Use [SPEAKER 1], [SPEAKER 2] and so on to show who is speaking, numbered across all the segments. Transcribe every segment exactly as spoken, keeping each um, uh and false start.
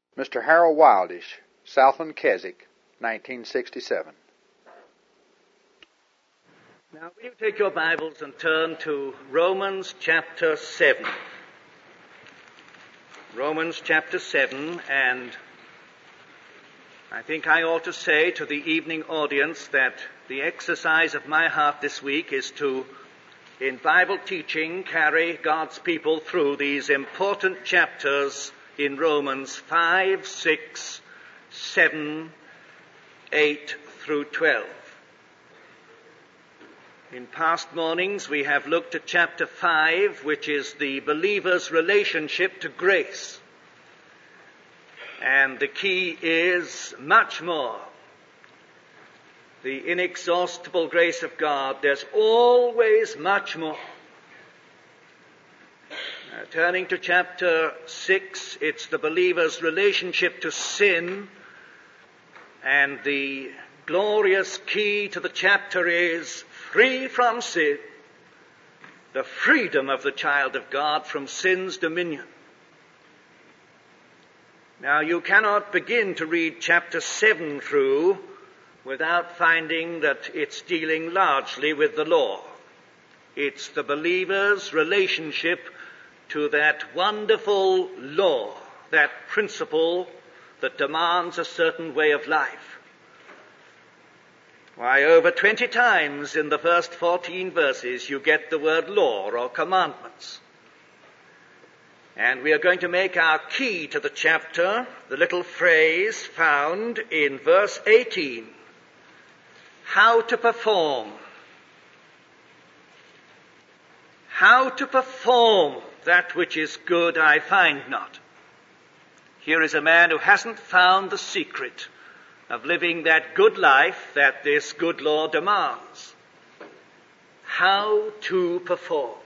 [SPEAKER 1] Mister Harold Wildish, Southland Keswick, nineteen sixty-seven.
[SPEAKER 2] Now, will you take your Bibles and turn to Romans chapter seven? Romans chapter seven, and I think I ought to say to the evening audience that the exercise of my heart this week is to, in Bible teaching, carry God's people through these important chapters in Romans five, six, seven, eight through twelve. In past mornings we have looked at chapter five, which is the believer's relationship to grace. And the key is much more. The inexhaustible grace of God, there's always much more. Now, turning to chapter six, it's the believer's relationship to sin, and the glorious key to the chapter is free from sin, the freedom of the child of God from sin's dominion. Now, you cannot begin to read chapter seven through without finding that it's dealing largely with the law. It's the believer's relationship to that wonderful law, that principle that demands a certain way of life. Why, over twenty times in the first fourteen verses you get the word law or commandments. And we are going to make our key to the chapter the little phrase found in verse eighteen. How to perform. How to perform that which is good I find not. Here is a man who hasn't found the secret of living that good life that this good law demands. How to perform.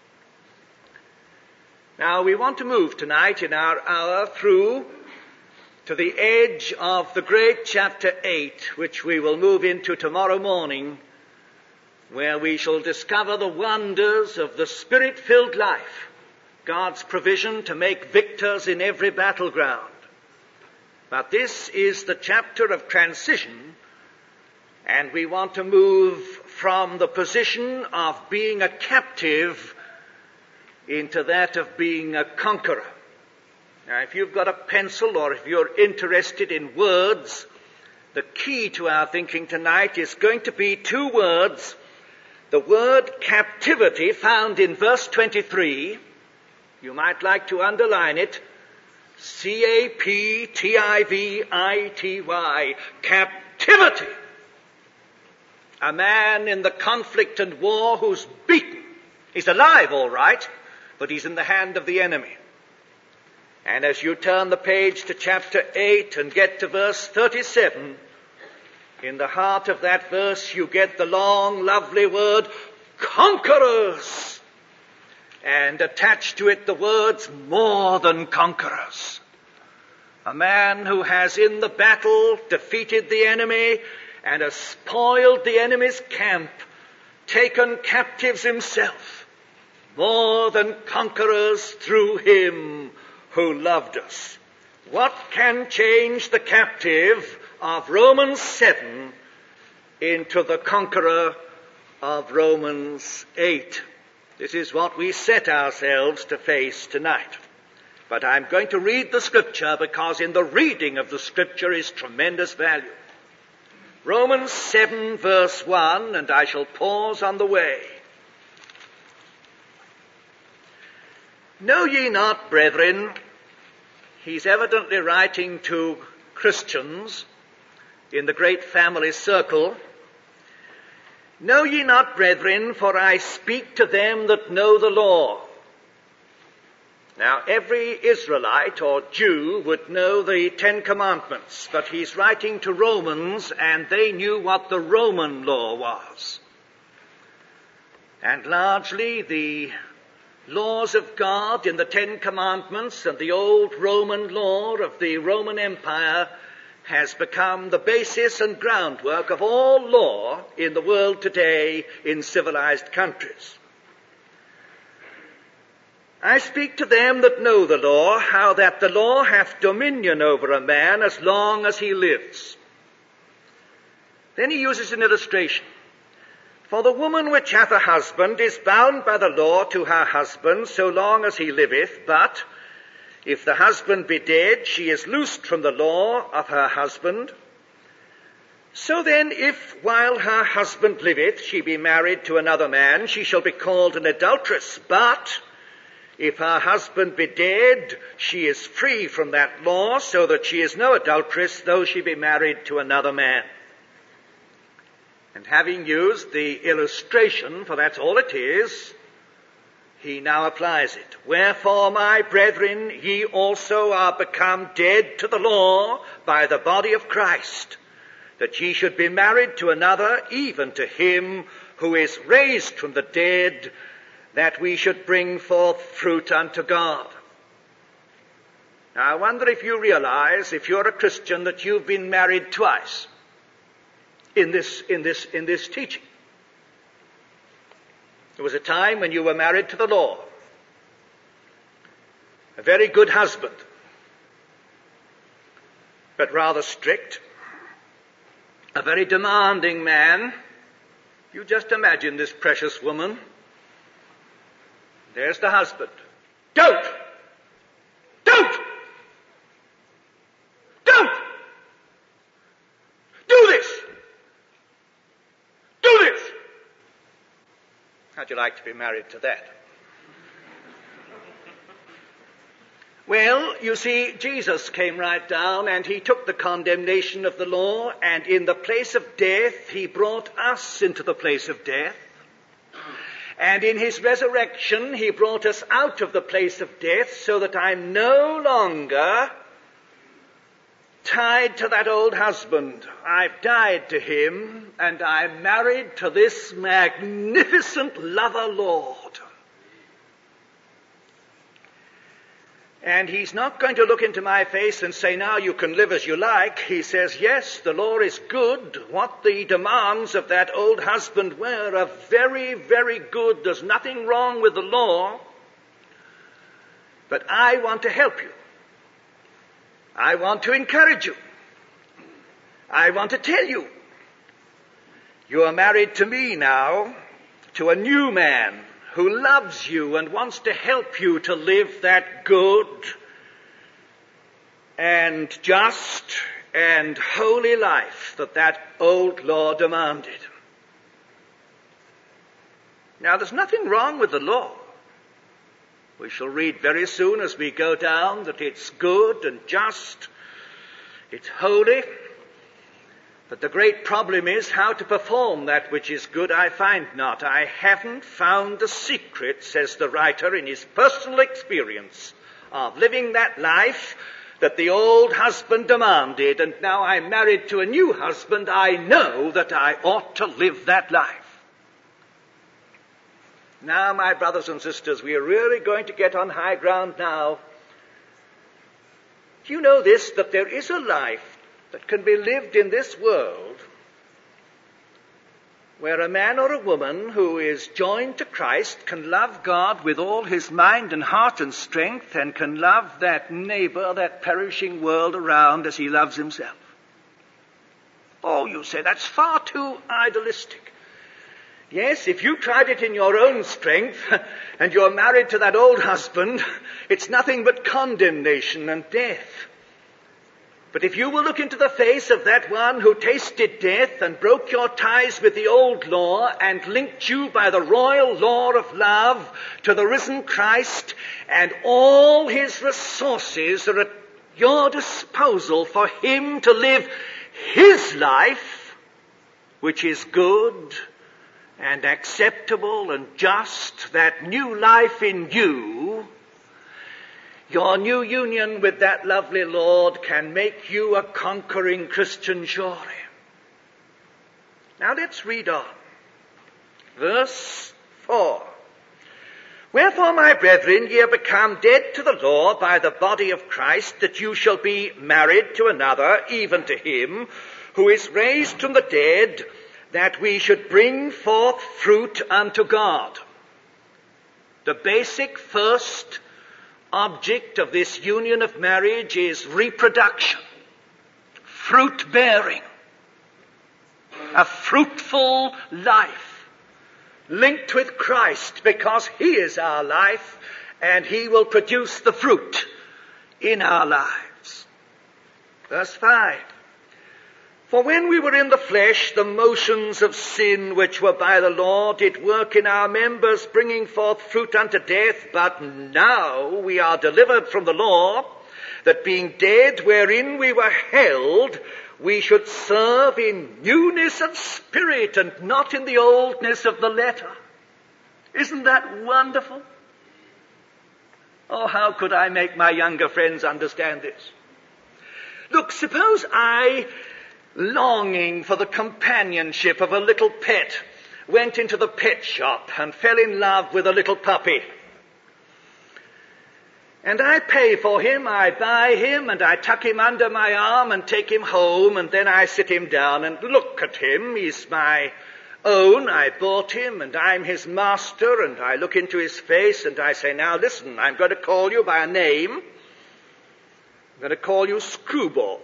[SPEAKER 2] Now, we want to move tonight in our hour through to the edge of the great chapter eight, which we will move into tomorrow morning, where we shall discover the wonders of the Spirit-filled life, God's provision to make victors in every battleground. But this is the chapter of transition, and we want to move from the position of being a captive into that of being a conqueror. Now, if you've got a pencil or if you're interested in words, the key to our thinking tonight is going to be two words. The word captivity found in verse twenty-three, you might like to underline it, C A P T I V I T Y, captivity. A man in the conflict and war who's beaten. He's alive, all right, but he's in the hand of the enemy. And as you turn the page to chapter eight and get to verse thirty-seven, in the heart of that verse you get the long, lovely word, conquerors. And attached to it the words, more than conquerors. A man who has in the battle defeated the enemy and has spoiled the enemy's camp, taken captives himself. More than conquerors through him who loved us. What can change the captive of Romans seven into the conqueror of Romans eight? This is what we set ourselves to face tonight. But I'm going to read the scripture because in the reading of the scripture is tremendous value. Romans seven verse one, and I shall pause on the way. Know ye not, brethren, he's evidently writing to Christians in the great family circle. Know ye not, brethren, for I speak to them that know the law. Now, every Israelite or Jew would know the Ten Commandments, but he's writing to Romans, and they knew what the Roman law was. And largely the laws of God in the Ten Commandments and the old Roman law of the Roman Empire has become the basis and groundwork of all law in the world today in civilized countries. I speak to them that know the law, how that the law hath dominion over a man as long as he lives. Then he uses an illustration. For the woman which hath a husband is bound by the law to her husband so long as he liveth, but if the husband be dead, she is loosed from the law of her husband. So then, if while her husband liveth she be married to another man, she shall be called an adulteress. But if her husband be dead, she is free from that law, so that she is no adulteress, though she be married to another man. And having used the illustration, for that's all it is, he now applies it. Wherefore, my brethren, ye also are become dead to the law by the body of Christ, that ye should be married to another, even to him who is raised from the dead, that we should bring forth fruit unto God. Now, I wonder if you realize, if you're a Christian, that you've been married twice in this, in this, in this teaching. There was a time when you were married to the law. A very good husband, but rather strict. A very demanding man. You just imagine this precious woman. There's the husband. Don't! Don't! Don't! Do this! Do this! How'd you like to be married to that? Well, you see, Jesus came right down and he took the condemnation of the law, and in the place of death, he brought us into the place of death. And in his resurrection, he brought us out of the place of death so that I'm no longer tied to that old husband. I've died to him, and I'm married to this magnificent lover Lord. And he's not going to look into my face and say, now you can live as you like. He says, yes, the law is good. What the demands of that old husband were are very, very good. There's nothing wrong with the law. But I want to help you. I want to encourage you. I want to tell you. You are married to me now, to a new man who loves you and wants to help you to live that good and just and holy life that that old law demanded. Now, there's nothing wrong with the law. We shall read very soon as we go down that it's good and just, it's holy. But the great problem is how to perform that which is good. I find not. I haven't found the secret, says the writer, in his personal experience of living that life that the old husband demanded. And now I'm married to a new husband. I know that I ought to live that life. Now, my brothers and sisters, we are really going to get on high ground now. Do you know this, that there is a life that can be lived in this world where a man or a woman who is joined to Christ can love God with all his mind and heart and strength, and can love that neighbor, that perishing world around, as he loves himself? Oh, you say, that's far too idealistic. Yes, if you tried it in your own strength and you're married to that old husband, it's nothing but condemnation and death. But if you will look into the face of that one who tasted death and broke your ties with the old law and linked you by the royal law of love to the risen Christ, and all his resources are at your disposal for him to live his life, which is good and acceptable and just, that new life in you, your new union with that lovely Lord can make you a conquering Christian, surely. Now let's read on. Verse four. Wherefore, my brethren, ye are become dead to the law by the body of Christ, that you shall be married to another, even to him who is raised from the dead, that we should bring forth fruit unto God. The basic first object of this union of marriage is reproduction, fruit bearing, a fruitful life linked with Christ, because he is our life and he will produce the fruit in our lives. Verse five. For when we were in the flesh, the motions of sin which were by the law did work in our members, bringing forth fruit unto death. But now we are delivered from the law, that being dead wherein we were held, we should serve in newness of spirit and not in the oldness of the letter. Isn't that wonderful? Oh, how could I make my younger friends understand this? Look, suppose I, longing for the companionship of a little pet, went into the pet shop and fell in love with a little puppy. And I pay for him, I buy him, and I tuck him under my arm and take him home, and then I sit him down and look at him. He's my own, I bought him, and I'm his master, and I look into his face and I say, now listen, I'm going to call you by a name. I'm going to call you Screwball.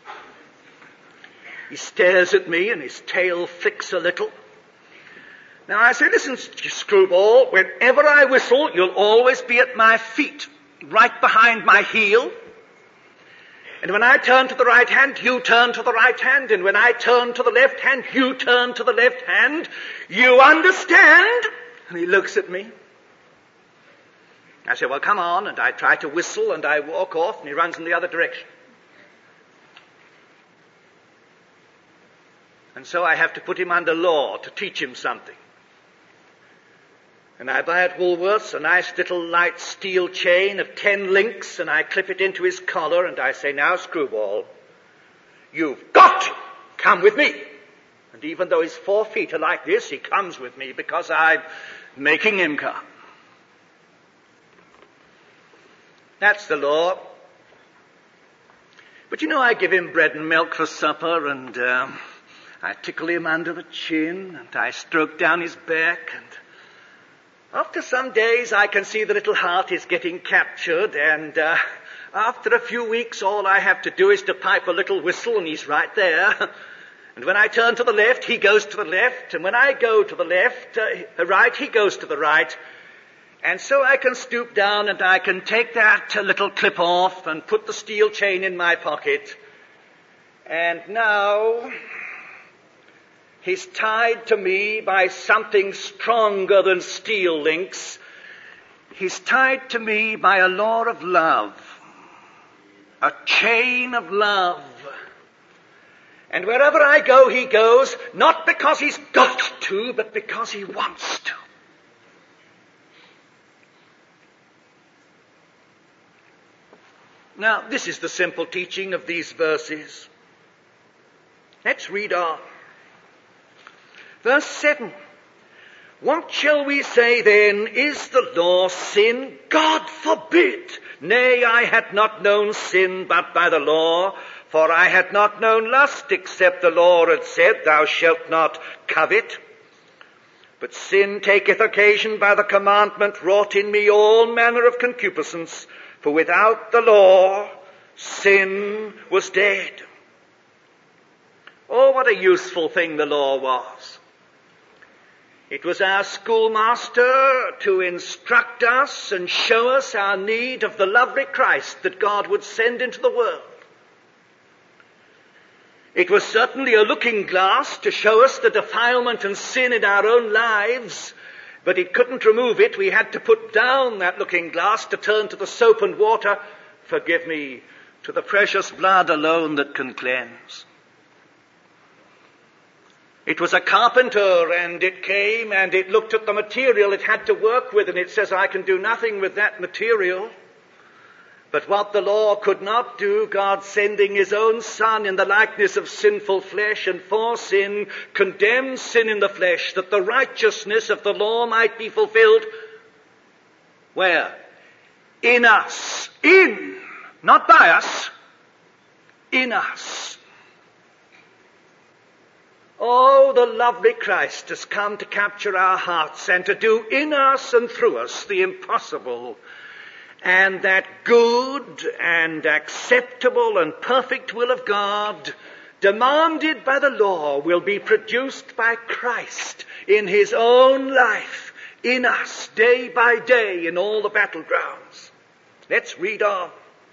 [SPEAKER 2] He stares at me and his tail flicks a little. Now I say, listen, Screwball, whenever I whistle, you'll always be at my feet, right behind my heel. And when I turn to the right hand, you turn to the right hand. And when I turn to the left hand, you turn to the left hand. You understand? And he looks at me. I say, well, come on. And I try to whistle and I walk off and he runs in the other direction. And so I have to put him under law to teach him something. And I buy at Woolworths a nice little light steel chain of ten links, and I clip it into his collar, and I say, now, Screwball, you've got to come with me. And even though his four feet are like this, he comes with me because I'm making him come. That's the law. But you know, I give him bread and milk for supper, and um, I tickle him under the chin, and I stroke down his back, and after some days, I can see the little heart is getting captured, and uh, after a few weeks, all I have to do is to pipe a little whistle, and he's right there. And when I turn to the left, he goes to the left, and when I go to the left, uh, right, he goes to the right. And so I can stoop down, and I can take that uh, little clip off and put the steel chain in my pocket. And now he's tied to me by something stronger than steel links. He's tied to me by a law of love, a chain of love. And wherever I go, he goes, not because he's got to, but because he wants to. Now, this is the simple teaching of these verses. Let's read on. Verse seven. What shall we say then? Is the law sin? God forbid. Nay, I had not known sin but by the law, for I had not known lust except the law had said, thou shalt not covet. But sin taketh occasion by the commandment wrought in me all manner of concupiscence, for without the law sin was dead. Oh, what a useful thing the law was. It was our schoolmaster to instruct us and show us our need of the lovely Christ that God would send into the world. It was certainly a looking glass to show us the defilement and sin in our own lives, but it couldn't remove it. We had to put down that looking glass to turn to the soap and water, forgive me, to the precious blood alone that can cleanse. It was a carpenter, and it came and it looked at the material it had to work with, and it says, I can do nothing with that material. But what the law could not do, God sending his own Son in the likeness of sinful flesh, and for sin condemned sin in the flesh, that the righteousness of the law might be fulfilled. Where? In us. In. Not by us. In us. Oh, the lovely Christ has come to capture our hearts and to do in us and through us the impossible. And that good and acceptable and perfect will of God, demanded by the law, will be produced by Christ in his own life, in us, day by day, in all the battlegrounds. Let's read on.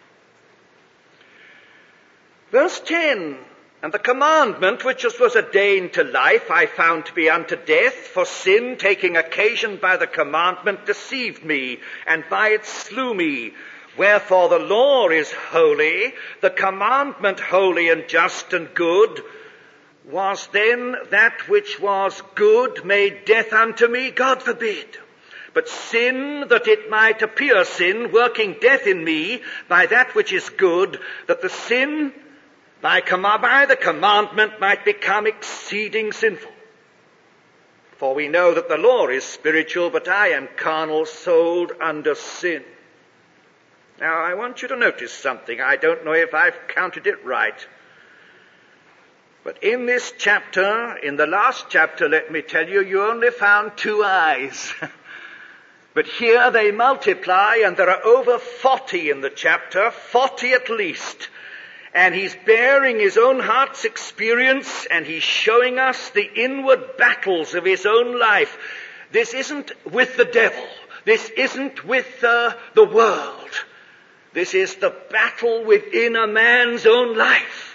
[SPEAKER 2] Verse ten. And the commandment which was ordained to life I found to be unto death, for sin, taking occasion by the commandment, deceived me, and by it slew me. Wherefore the law is holy, the commandment holy and just and good. Was then that which was good made death unto me? God forbid. But sin, that it might appear sin, working death in me by that which is good, that the sin By, com- by the commandment might become exceeding sinful. For we know that the law is spiritual, but I am carnal, sold under sin. Now I want you to notice something. I don't know if I've counted it right. But in this chapter, in the last chapter, let me tell you, you only found two eyes. But here they multiply, and there are over forty in the chapter, forty at least. And he's bearing his own heart's experience, and he's showing us the inward battles of his own life. This isn't with the devil. This isn't with uh, the world. This is the battle within a man's own life.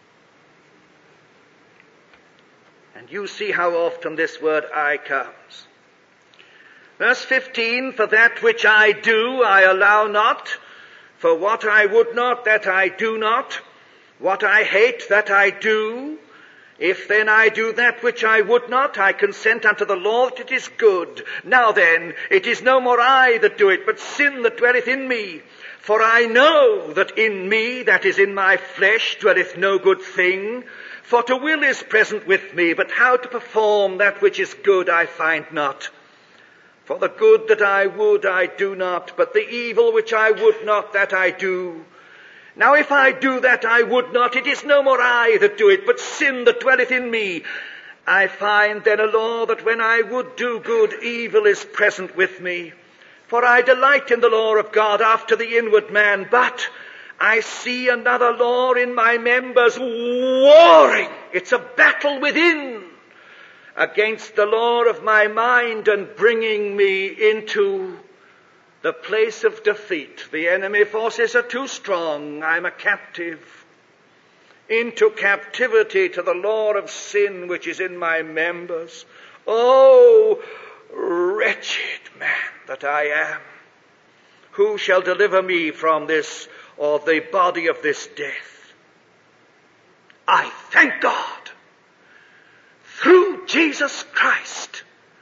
[SPEAKER 2] And you see how often this word I comes. Verse fifteen, for that which I do I allow not, for what I would not that I do not, what I hate that I do. If then I do that which I would not, I consent unto the law that it is good. Now then, it is no more I that do it, but sin that dwelleth in me. For I know that in me, that is in my flesh, dwelleth no good thing. For to will is present with me, but how to perform that which is good I find not. For the good that I would I do not, but the evil which I would not that I do. Now if I do that I would not, it is no more I that do it, but sin that dwelleth in me. I find then a law that when I would do good, evil is present with me. For I delight in the law of God after the inward man, but I see another law in my members warring. It's a battle within against the law of my mind and bringing me into the place of defeat. The enemy forces are too strong. I'm a captive. Into captivity to the law of sin which is in my members. Oh, wretched man that I am. Who shall deliver me from this, or the body of this death? I thank God through Jesus Christ,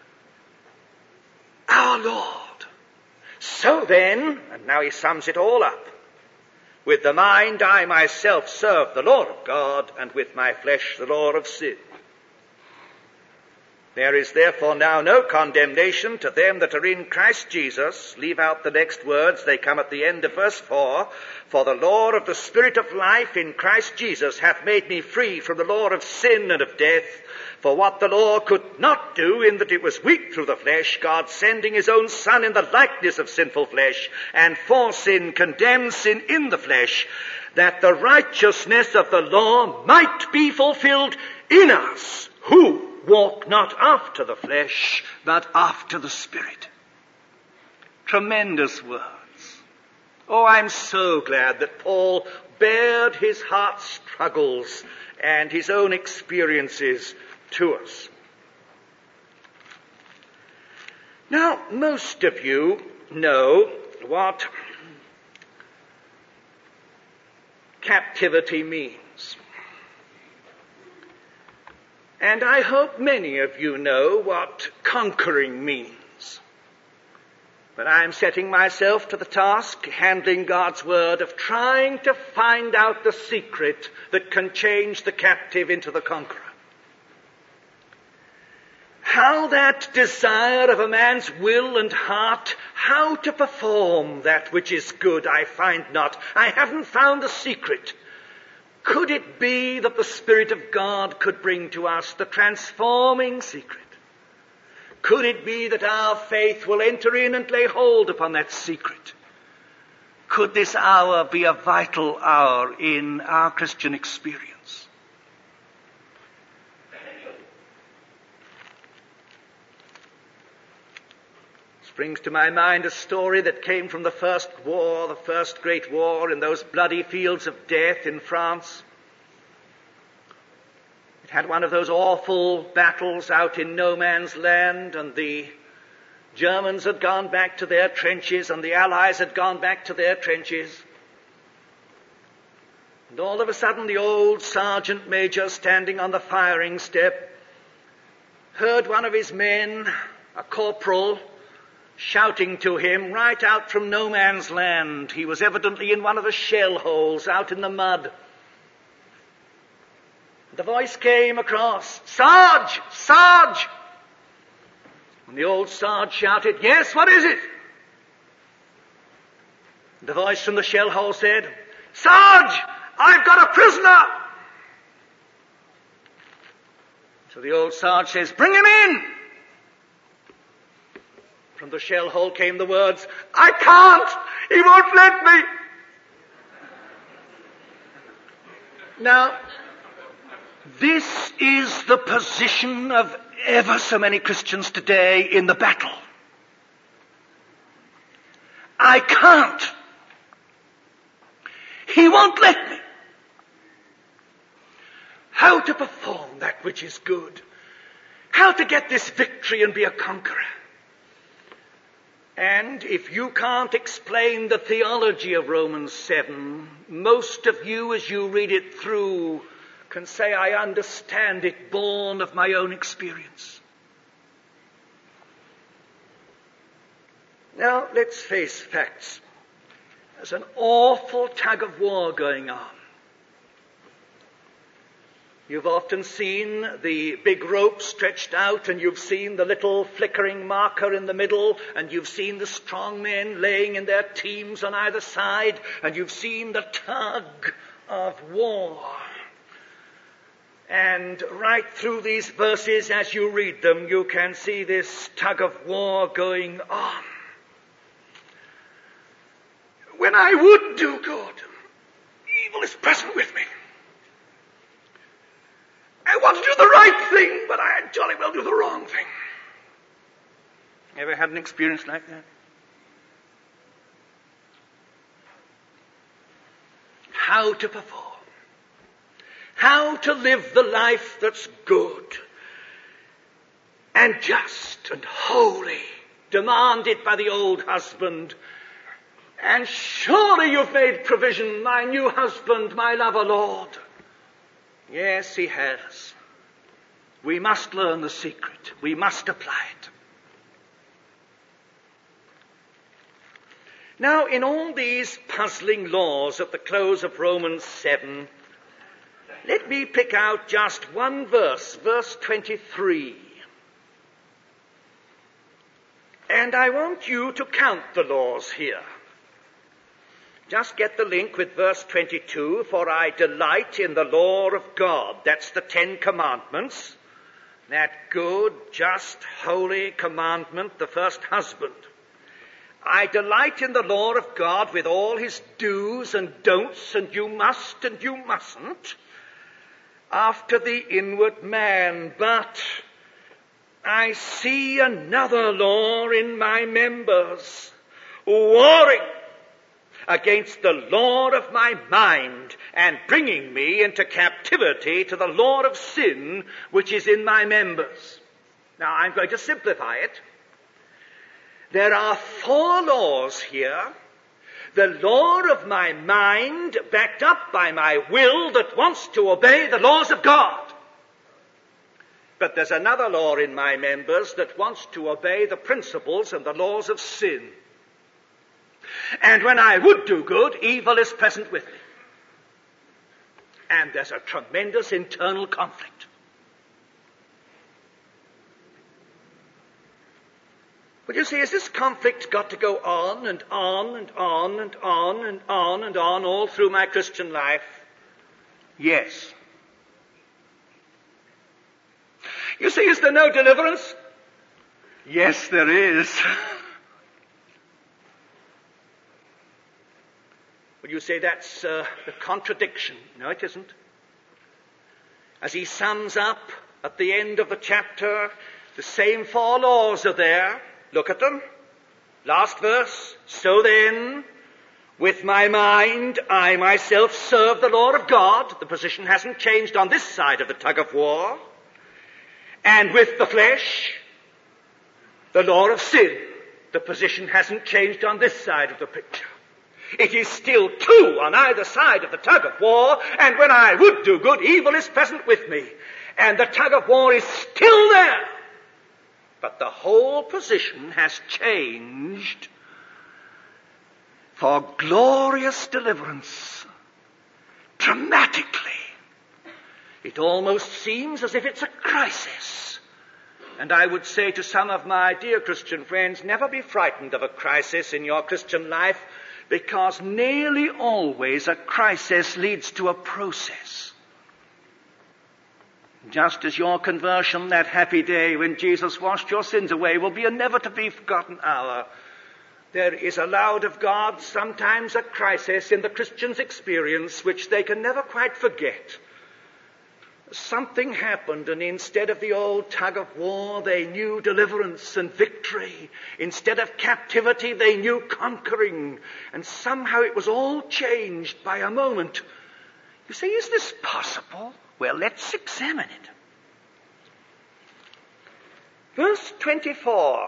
[SPEAKER 2] our Lord. So then, and now he sums it all up, with the mind I myself serve the law of God, and with my flesh the law of sin. There is therefore now no condemnation to them that are in Christ Jesus. Leave out the next words, they come at the end of verse four. For the law of the Spirit of life in Christ Jesus hath made me free from the law of sin and of death. For what the law could not do, in that it was weak through the flesh, God sending his own Son in the likeness of sinful flesh, and for sin condemned sin in the flesh, that the righteousness of the law might be fulfilled in us, who walk not after the flesh, but after the Spirit. Tremendous words. Oh, I'm so glad that Paul bared his heart's struggles and his own experiences to us. Now, most of you know what captivity means. And I hope many of you know what conquering means. But I am setting myself to the task, handling God's word, of trying to find out the secret that can change the captive into the conqueror. How that desire of a man's will and heart, how to perform that which is good, I find not. I haven't found the secret. Could it be that the Spirit of God could bring to us the transforming secret? Could it be that our faith will enter in and lay hold upon that secret? Could this hour be a vital hour in our Christian experience? This brings to my mind a story that came from the first war, the first great war in those bloody fields of death in France. It had one of those awful battles out in no man's land, and the Germans had gone back to their trenches, and the Allies had gone back to their trenches. And all of a sudden, the old sergeant major standing on the firing step heard one of his men, a corporal, shouting to him right out from no man's land. He was evidently in one of the shell holes out in the mud. The voice came across, "Sarge! Sarge!" And the old Sarge shouted, "Yes, what is it?" The voice from the shell hole said, "Sarge, I've got a prisoner!" So the old Sarge says, "Bring him in!" From the shell hole came the words, "I can't! He won't let me!" Now, this is the position of ever so many Christians today in the battle. I can't. He won't let me. How to perform that which is good. How to get this victory and be a conqueror. And if you can't explain the theology of Romans seven, most of you, as you read it through, can say, "I understand it, born of my own experience." Now, let's face facts. There's an awful tug of war going on. You've often seen the big rope stretched out, and you've seen the little flickering marker in the middle, and you've seen the strong men laying in their teams on either side, and you've seen the tug of war. And right through these verses, as you read them, you can see this tug of war going on. When I would do good, evil is present with me. I want to do the right thing, but I jolly well do the wrong thing. Ever had an experience like that? How to perform. How to live the life that's good and just and holy, demanded by the old husband. And surely you've made provision, my new husband, my lover Lord. Yes, he has. We must learn the secret. We must apply it. Now, in all these puzzling laws at the close of Romans seven, let me pick out just one verse, verse twenty-three. And I want you to count the laws here. Just get the link with verse twenty-two, "For I delight in the law of God." That's the Ten Commandments. That good, just, holy commandment, the first husband. I delight in the law of God with all his do's and don'ts, and you must and you mustn't, after the inward man. But I see another law in my members, warring against the law of my mind, and bringing me into captivity to the law of sin which is in my members. Now, I'm going to simplify it. There are four laws here. The law of my mind, backed up by my will that wants to obey the laws of God. But there's another law in my members that wants to obey the principles and the laws of sin. And when I would do good, evil is present with me. And there's a tremendous internal conflict. But you see, has this conflict got to go on and on and on and on and on and on all through my Christian life? Yes. You see, is there no deliverance? Yes, there is. Well, you say that's uh, the contradiction. No, it isn't. As he sums up at the end of the chapter, the same four laws are there. Look at them. Last verse. So then, with my mind, I myself serve the law of God. The position hasn't changed on this side of the tug of war. And with the flesh, the law of sin. The position hasn't changed on this side of the picture. It is still two on either side of the tug of war, and when I would do good, evil is present with me. And the tug of war is still there. But the whole position has changed for glorious deliverance. Dramatically. It almost seems as if it's a crisis. And I would say to some of my dear Christian friends, never be frightened of a crisis in your Christian life, because nearly always a crisis leads to a process. Just as your conversion, that happy day when Jesus washed your sins away, will be a never-to-be-forgotten hour, there is allowed of God sometimes a crisis in the Christian's experience which they can never quite forget. Something happened, and instead of the old tug of war, they knew deliverance and victory. Instead of captivity, they knew conquering. And somehow it was all changed by a moment. You say, is this possible? Well, let's examine it. Verse twenty-four.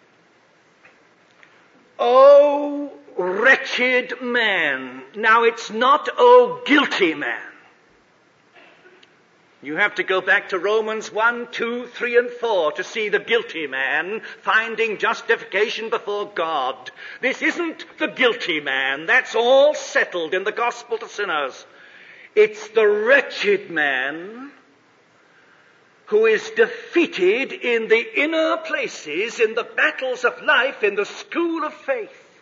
[SPEAKER 2] Oh, wretched man. Now it's not, oh, guilty man. You have to go back to Romans one, two, three, and four to see the guilty man finding justification before God. This isn't the guilty man. That's all settled in the gospel to sinners. It's the wretched man who is defeated in the inner places, in the battles of life, in the school of faith.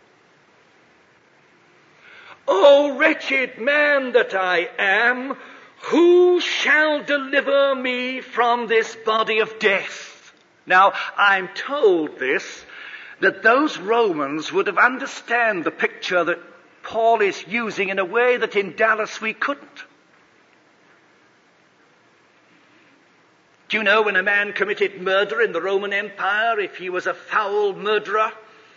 [SPEAKER 2] O wretched man that I am, who shall deliver me from this body of death? Now, I'm told this, that those Romans would have understood the picture that Paul is using in a way that in Dallas we couldn't. Do you know when a man committed murder in the Roman Empire, if he was a foul murderer,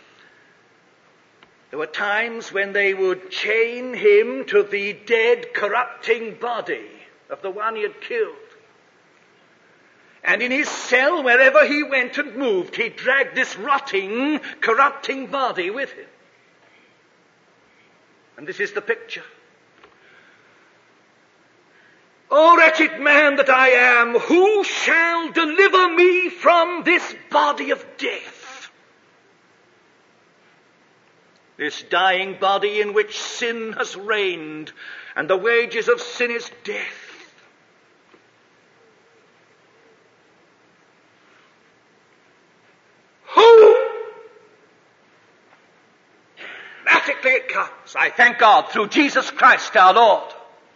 [SPEAKER 2] there were times when they would chain him to the dead, corrupting body of the one he had killed. And in his cell, wherever he went and moved, he dragged this rotting, corrupting body with him. And this is the picture. O wretched man that I am, who shall deliver me from this body of death? This dying body in which sin has reigned, and the wages of sin is death. Who? Magically it comes, I thank God, through Jesus Christ our Lord.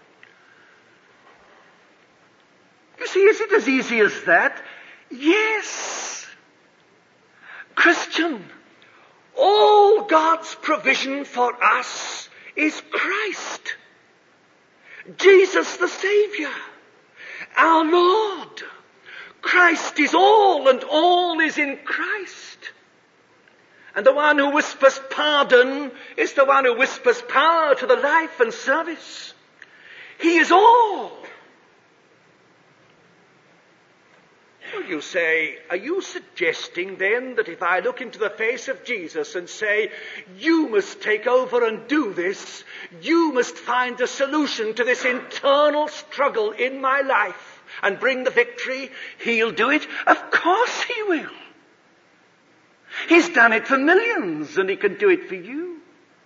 [SPEAKER 2] You see, is it as easy as that? Yes. Christian, all God's provision for us is Christ. Jesus the Savior, our Lord. Christ is all, and all is in Christ. And the one who whispers pardon is the one who whispers power to the life and service. He is all. Well, you say, are you suggesting then that if I look into the face of Jesus and say, you must take over and do this, you must find a solution to this internal struggle in my life and bring the victory, he'll do it? Of course he will. He's done it for millions, and he can do it for you.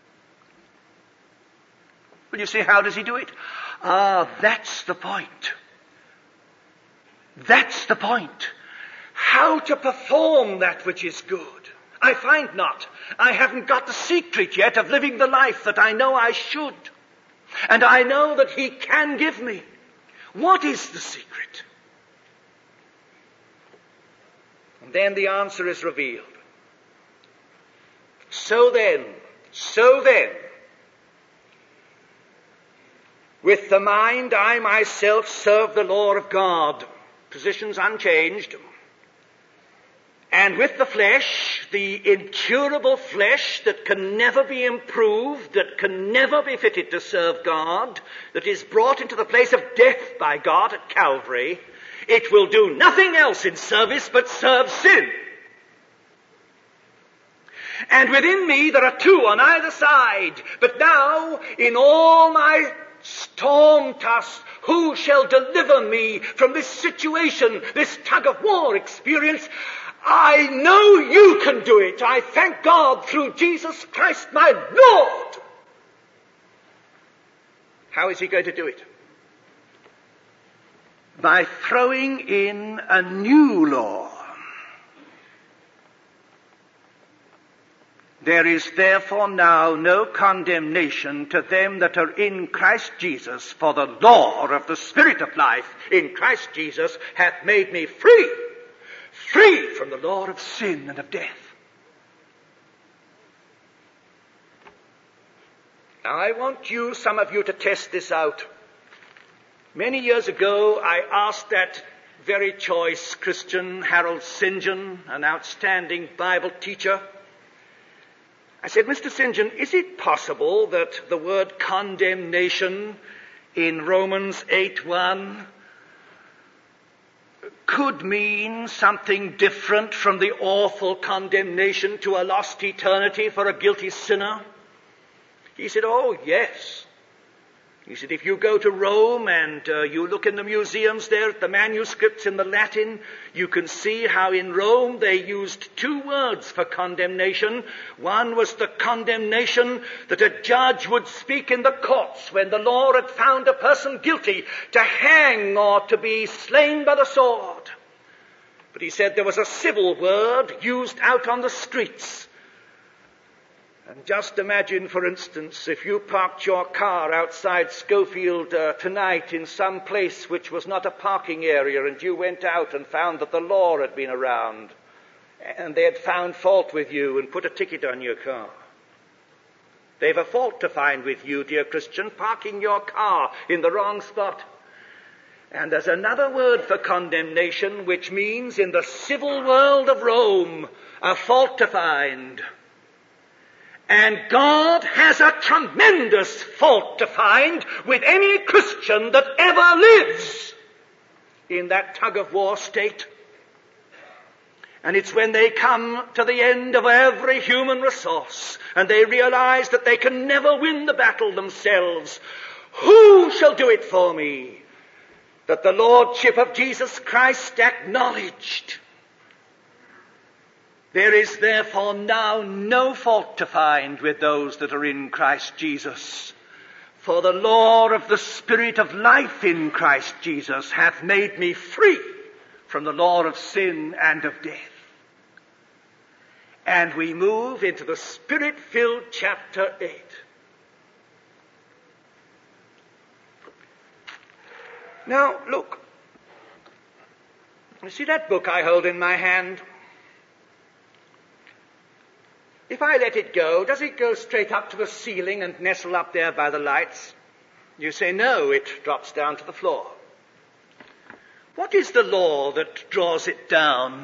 [SPEAKER 2] Well, you say, how does he do it? Ah, that's the point. That's the point. How to perform that which is good. I find not. I haven't got the secret yet of living the life that I know I should. And I know that he can give me. What is the secret? And then the answer is revealed. So then, so then, with the mind I myself serve the law of God, positions unchanged, and with the flesh, the incurable flesh that can never be improved, that can never be fitted to serve God, that is brought into the place of death by God at Calvary, it will do nothing else in service but serve sin. And within me there are two on either side. But now, in all my storm-tossed, who shall deliver me from this situation, this tug-of-war experience? I know you can do it. I thank God through Jesus Christ my Lord. How is he going to do it? By throwing in a new law. There is therefore now no condemnation to them that are in Christ Jesus, for the law of the Spirit of life in Christ Jesus hath made me free, free from the law of sin and of death. Now I want you, some of you, to test this out. Many years ago, I asked that very choice Christian, Harold St John, an outstanding Bible teacher, I said, Mister St John, is it possible that the word condemnation in Romans eight one could mean something different from the awful condemnation to a lost eternity for a guilty sinner? He said, oh, yes. He said, if you go to Rome and uh, you look in the museums there at the manuscripts in the Latin, you can see how in Rome they used two words for condemnation. One was the condemnation that a judge would speak in the courts when the law had found a person guilty to hang or to be slain by the sword. But he said there was a civil word used out on the streets. And just imagine, for instance, if you parked your car outside Schofield uh, tonight in some place which was not a parking area, and you went out and found that the law had been around and they had found fault with you and put a ticket on your car. They've a fault to find with you, dear Christian, parking your car in the wrong spot. And there's another word for condemnation, which means in the civil world of Rome, a fault to find. And God has a tremendous fault to find with any Christian that ever lives in that tug-of-war state. And it's when they come to the end of every human resource and they realize that they can never win the battle themselves. Who shall do it for me? That the Lordship of Jesus Christ acknowledged. There is therefore now no fault to find with those that are in Christ Jesus. For the law of the Spirit of life in Christ Jesus hath made me free from the law of sin and of death. And we move into the Spirit-filled chapter eight. Now, look. You see that book I hold in my hand? If I let it go, does it go straight up to the ceiling and nestle up there by the lights? You say, no, it drops down to the floor. What is the law that draws it down?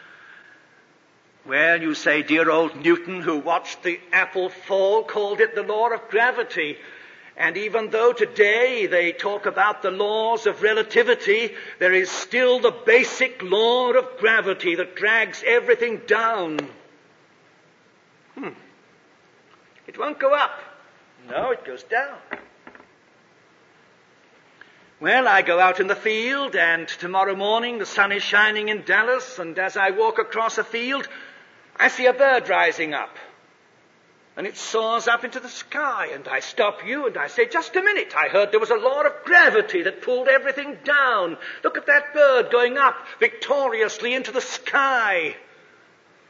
[SPEAKER 2] Well, you say, dear old Newton, who watched the apple fall, called it the law of gravity. And even though today they talk about the laws of relativity, there is still the basic law of gravity that drags everything down. Hmm. It won't go up. No, it goes down. Well, I go out in the field, and tomorrow morning the sun is shining in Dallas, and as I walk across a field, I see a bird rising up. And it soars up into the sky, and I stop you, and I say, just a minute, I heard there was a law of gravity that pulled everything down. Look at that bird going up victoriously into the sky.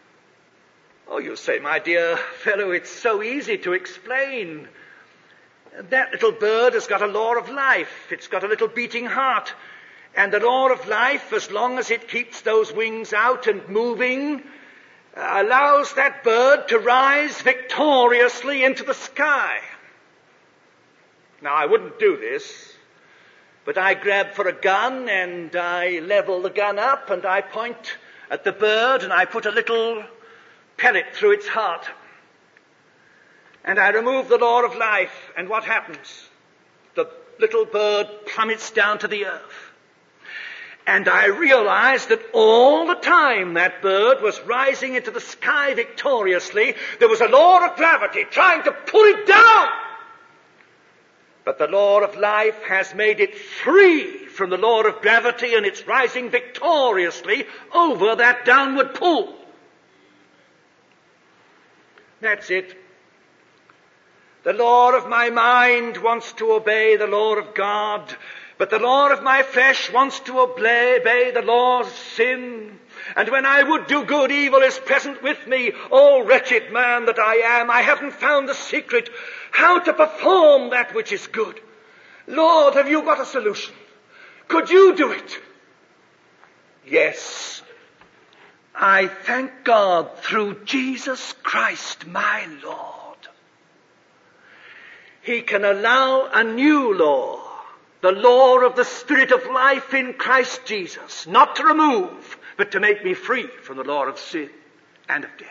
[SPEAKER 2] Oh, you say, my dear fellow, it's so easy to explain. That little bird has got a law of life. It's got a little beating heart. And the law of life, as long as it keeps those wings out and moving, uh, allows that bird to rise victoriously into the sky. Now, I wouldn't do this, but I grab for a gun and I level the gun up and I point at the bird and I put a little pellet through its heart. And I remove the law of life, and what happens? The little bird plummets down to the earth. And I realize that all the time that bird was rising into the sky victoriously, there was a law of gravity trying to pull it down. But the law of life has made it free from the law of gravity, and it's rising victoriously over that downward pull. That's it. The law of my mind wants to obey the law of God, but the law of my flesh wants to obey, obey the law of sin. And when I would do good, evil is present with me. Oh, wretched man that I am, I haven't found the secret how to perform that which is good. Lord, have you got a solution? Could you do it? Yes. I thank God through Jesus Christ, my Lord. He can allow a new law, the law of the Spirit of life in Christ Jesus, not to remove, but to make me free from the law of sin and of death.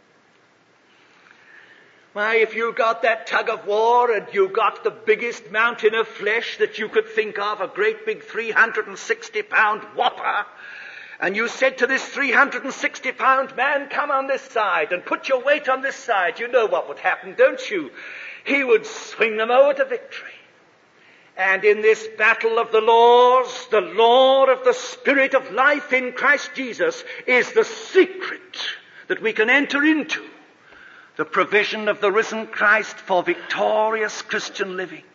[SPEAKER 2] Why, if you got that tug of war and you got the biggest mountain of flesh that you could think of, a great big three hundred sixty pound whopper, and you said to this three hundred sixty pound man, come on this side and put your weight on this side, you know what would happen, don't you? He would swing them over to victory. And in this battle of the laws, the law of the Spirit of life in Christ Jesus is the secret that we can enter into the provision of the risen Christ for victorious Christian living.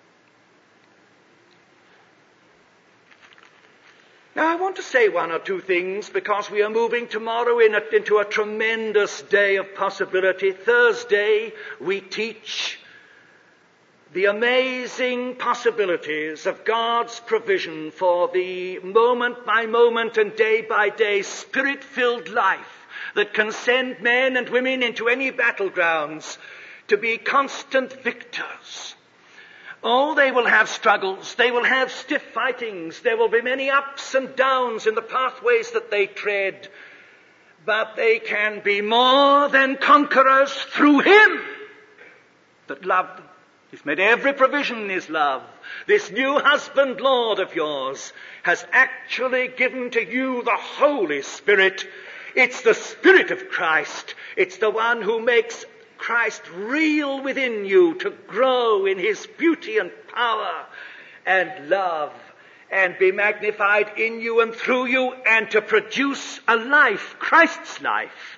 [SPEAKER 2] Now, I want to say one or two things because we are moving tomorrow in a, into a tremendous day of possibility. Thursday, we teach the amazing possibilities of God's provision for the moment by moment and day by day Spirit-filled life that can send men and women into any battlegrounds to be constant victors. Oh, they will have struggles, they will have stiff fightings, there will be many ups and downs in the pathways that they tread, but they can be more than conquerors through Him that loved them. He's made every provision in His love. This new husband, Lord of yours, has actually given to you the Holy Spirit. It's the Spirit of Christ. It's the one who makes Christ real within you to grow in His beauty and power and love and be magnified in you and through you and to produce a life, Christ's life,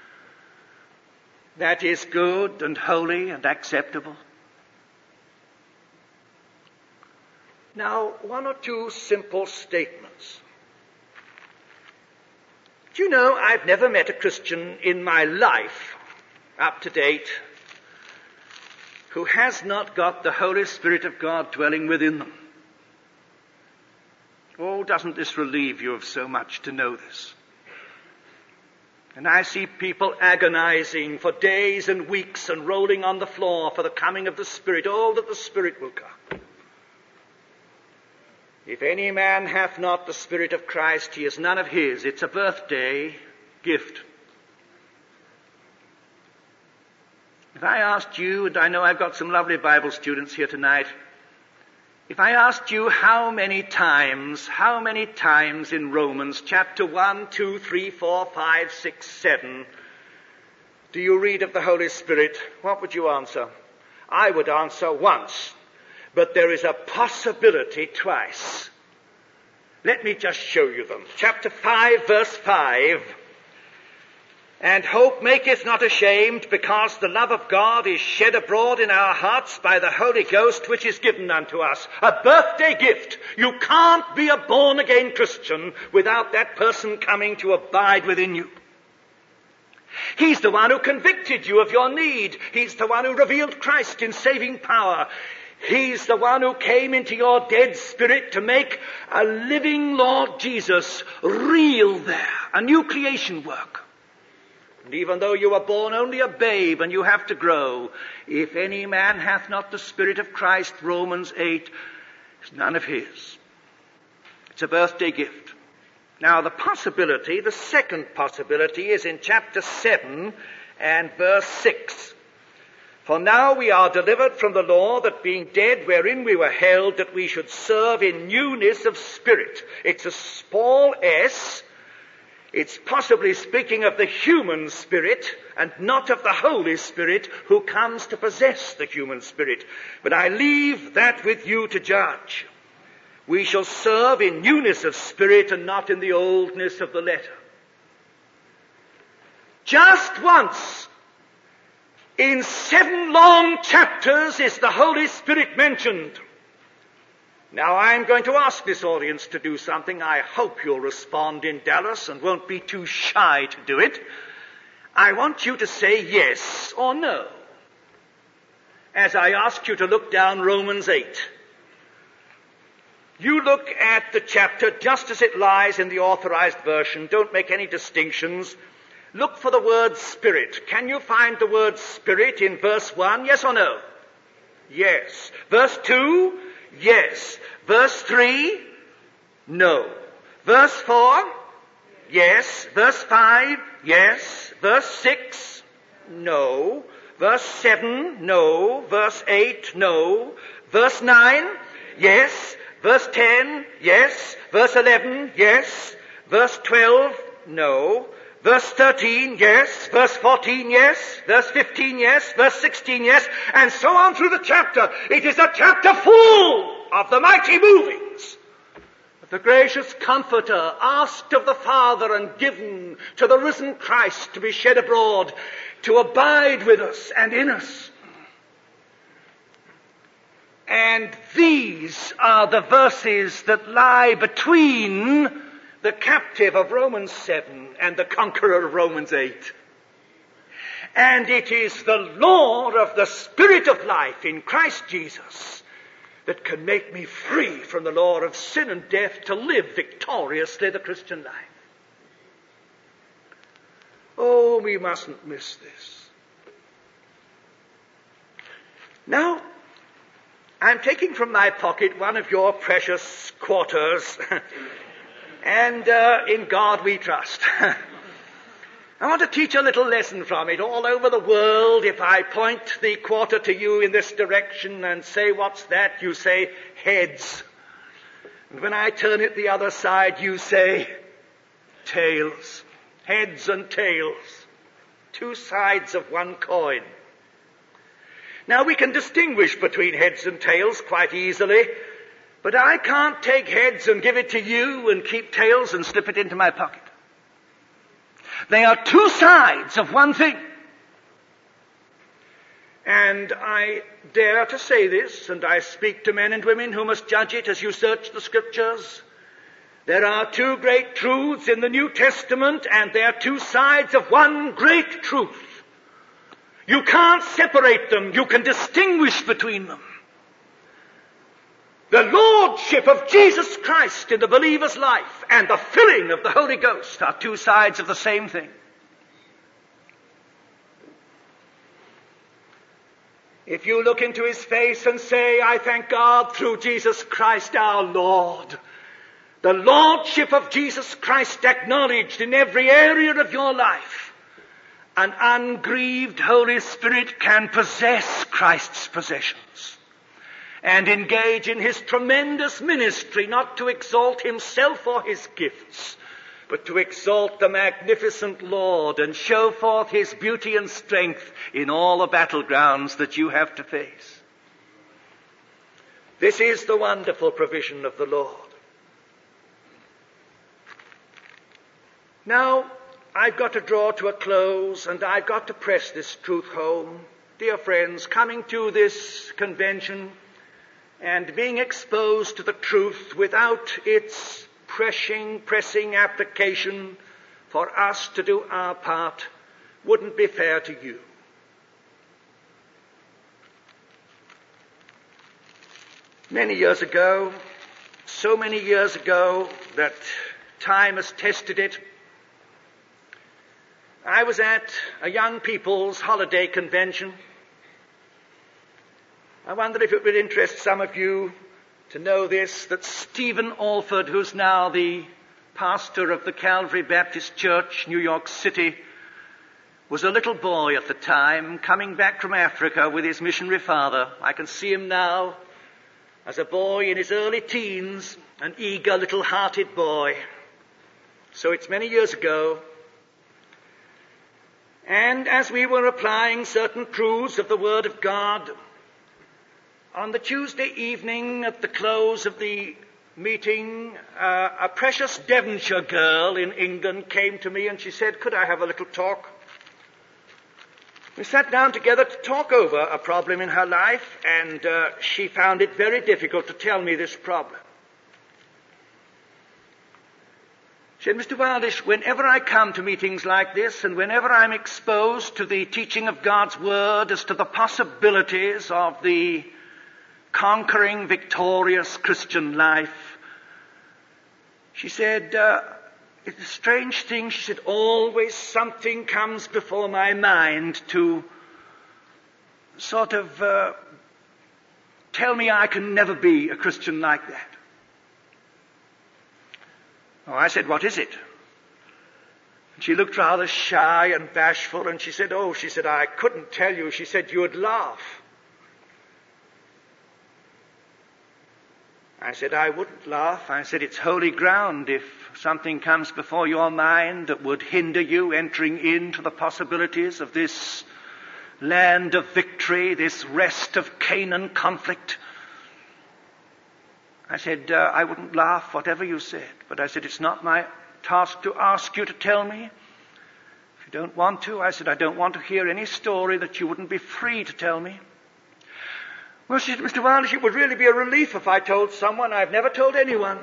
[SPEAKER 2] that is good and holy and acceptable. Now, one or two simple statements. Do you know, I've never met a Christian in my life, up to date, who has not got the Holy Spirit of God dwelling within them. Oh, doesn't this relieve you of so much to know this? And I see people agonizing for days and weeks and rolling on the floor for the coming of the Spirit. Oh, that the Spirit will come. If any man hath not the Spirit of Christ, he is none of his. It's a birthday gift. If I asked you, and I know I've got some lovely Bible students here tonight, if I asked you how many times, how many times in Romans chapter one, two, three, four, five, six, seven, do you read of the Holy Spirit, what would you answer? I would answer once. But there is a possibility twice. Let me just show you them. Chapter five, verse five. And hope maketh not ashamed, because the love of God is shed abroad in our hearts by the Holy Ghost, which is given unto us. A birthday gift. You can't be a born-again Christian without that person coming to abide within you. He's the one who convicted you of your need. He's the one who revealed Christ in saving power. He's the one who came into your dead spirit to make a living Lord Jesus real there, a new creation work. And even though you were born only a babe and you have to grow, if any man hath not the Spirit of Christ, Romans eight, is none of his. It's a birthday gift. Now the possibility, the second possibility, is in chapter seven and verse six. For now we are delivered from the law, that being dead wherein we were held, that we should serve in newness of spirit. It's a small s. It's possibly speaking of the human spirit and not of the Holy Spirit who comes to possess the human spirit. But I leave that with you to judge. We shall serve in newness of spirit and not in the oldness of the letter. Just once in seven long chapters is the Holy Spirit mentioned. Now I'm going to ask this audience to do something. I hope you'll respond in Dallas and won't be too shy to do it. I want you to say yes or no as I ask you to look down Romans eight. You look at the chapter just as it lies in the Authorized Version. Don't make any distinctions. Look for the word Spirit. Can you find the word Spirit in verse one? Yes or no? Yes. Verse two? Yes. Verse three? No. Verse four? Yes. Verse five? Yes. Verse six? No. Verse seven? No. Verse eight? No. Verse nine? Yes. Verse ten? Yes. Verse eleven? Yes. Verse twelve? No. Verse thirteen, yes. Verse fourteen, yes. Verse fifteen, yes. Verse sixteen, yes. And so on through the chapter. It is a chapter full of the mighty movings of the gracious Comforter, asked of the Father and given to the risen Christ to be shed abroad, to abide with us and in us. And these are the verses that lie between the captive of Romans seven and the conqueror of Romans eight. And it is the law of the Spirit of life in Christ Jesus that can make me free from the law of sin and death to live victoriously the Christian life. Oh, we mustn't miss this. Now, I'm taking from my pocket one of your precious quarters, and uh, in God we trust. I want to teach a little lesson from it. All over the world, if I point the quarter to you in this direction and say, what's that? You say, heads. And when I turn it the other side, you say, tails. Heads and tails. Two sides of one coin. Now we can distinguish between heads and tails quite easily, but I can't take heads and give it to you and keep tails and slip it into my pocket. They are two sides of one thing. And I dare to say this, and I speak to men and women who must judge it as you search the Scriptures. There are two great truths in the New Testament, and they are two sides of one great truth. You can't separate them. You can distinguish between them. The Lordship of Jesus Christ in the believer's life and the filling of the Holy Ghost are two sides of the same thing. If you look into His face and say, I thank God through Jesus Christ our Lord, the Lordship of Jesus Christ acknowledged in every area of your life, an ungrieved Holy Spirit can possess Christ's possessions and engage in His tremendous ministry, not to exalt Himself or His gifts, but to exalt the magnificent Lord and show forth His beauty and strength in all the battlegrounds that you have to face. This is the wonderful provision of the Lord. Now, I've got to draw to a close, and I've got to press this truth home. Dear friends, coming to this convention and being exposed to the truth without its pressing, pressing application for us to do our part wouldn't be fair to you. Many years ago, so many years ago that time has tested it, I was at a young people's holiday convention. I wonder if it would interest some of you to know this, that Stephen Alford, who's now the pastor of the Calvary Baptist Church, New York City, was a little boy at the time, coming back from Africa with his missionary father. I can see him now as a boy in his early teens, an eager little hearted boy. So it's many years ago. And as we were applying certain truths of the Word of God, on the Tuesday evening at the close of the meeting, uh, a precious Devonshire girl in England came to me and she said, could I have a little talk? We sat down together to talk over a problem in her life, and uh, she found it very difficult to tell me this problem. She said, Mister Wildish, whenever I come to meetings like this, and whenever I'm exposed to the teaching of God's Word as to the possibilities of the conquering, victorious Christian life, she said, uh, it's a strange thing, she said, always something comes before my mind to sort of uh, tell me I can never be a Christian like that. Oh, I said, what is it? And she looked rather shy and bashful, and she said, oh, she said, I couldn't tell you. She said, you'd laugh. I said, I wouldn't laugh. I said, it's holy ground if something comes before your mind that would hinder you entering into the possibilities of this land of victory, this rest of Canaan conflict. I said, uh, I wouldn't laugh whatever you said, but I said, it's not my task to ask you to tell me. If you don't want to, I said, I don't want to hear any story that you wouldn't be free to tell me. Well, she said, Mister Wildish, it would really be a relief if I told someone. I've never told anyone.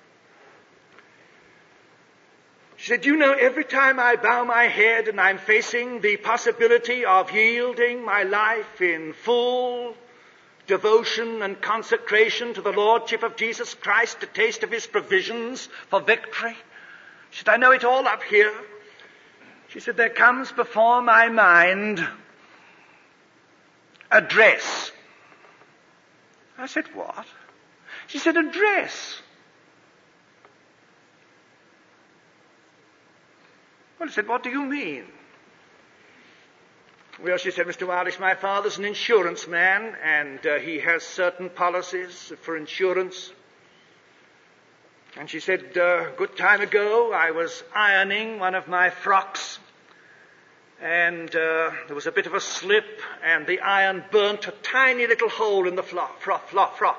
[SPEAKER 2] She said, you know, every time I bow my head and I'm facing the possibility of yielding my life in full devotion and consecration to the Lordship of Jesus Christ, a taste of His provisions for victory. She said, I know it all up here. She said, there comes before my mind a dress. I said, what? She said, a dress. Well, I said, what do you mean? Well, she said, Mister Wildish, my father's an insurance man, and uh, he has certain policies for insurance. And she said, uh, a good time ago, I was ironing one of my frocks, and uh, there was a bit of a slip, and the iron burnt a tiny little hole in the flo- fro- flo- frock.